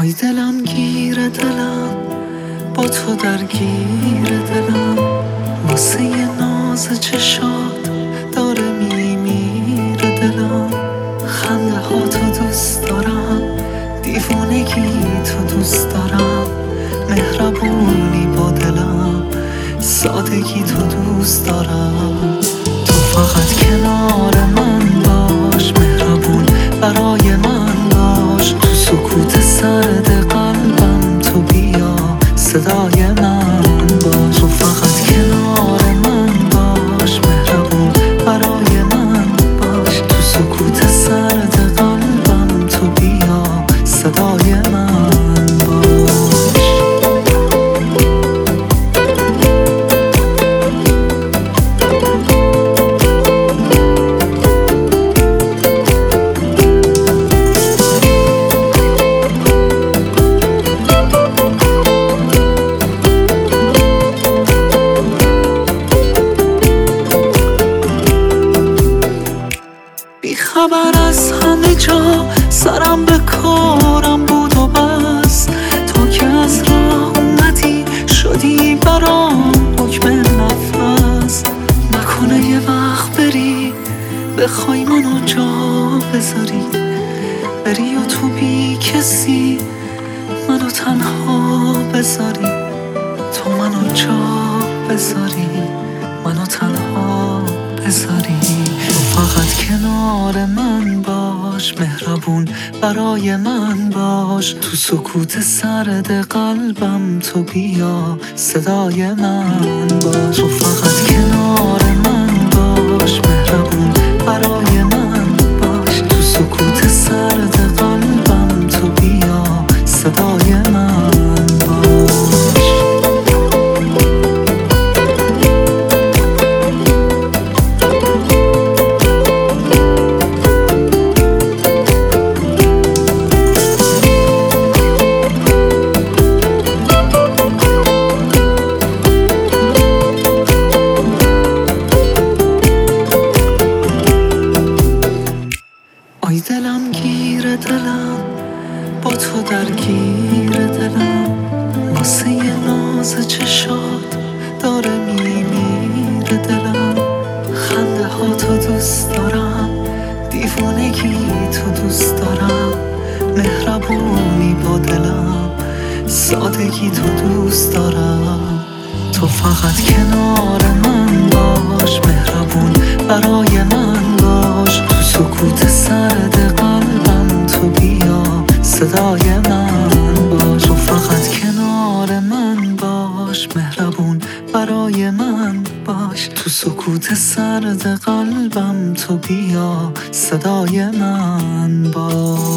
آی دلم گیر دلم، با تو درگیر دلم، واسه یه ناز چشات داره میمیره دلم. خنده ها تو دوست دارم، دیوونگی تو دوست دارم، مهربونی با دلم، سادگی تو دوست دارم. تو فقط کنار من باش، مهربون برای من باش، تو سکوت سرد قلبم تو بیا، صدای من باش. تو فقط کنار من باش، مهربون برای من باش، تو سکوت سرد قلبم تو بیا، صدای من باش. خبر از همه جا سرم به کارم بود و بس، تا که از راه اومدی شدی برام حکم نفس. نکنه یه وقت بری بخوای منو جا بذاری، بری و تو بی کسی منو تنها بذاری، تو منو جا بذاری، منو تنها بذاری. فقط کنار من باش، مهربون برای من باش، تو سکوت سرد قلبم تو بیا، صدای من باش. تو فقط کنار من باش، مهربون برای من باش، تو سکوت سرد قلبم تو بیا، صدای من باش. آی دلم گیر دلم، با تو درگیر دلم، واسه یه ناز چشات داره میمیره دلم. خنده ها تو دوست دارم، دیوونگی تو دوست دارم، مهربونی با دلم، سادگی تو دوست دارم. تو فقط کنار من باش، مهربون برای من باش، تو سکوت سرد قلبم تو بیا، صدای من باش. تو فقط کنار من باش، مهربون برای من باش، تو سکوت سرد قلبم تو بیا، صدای من باش.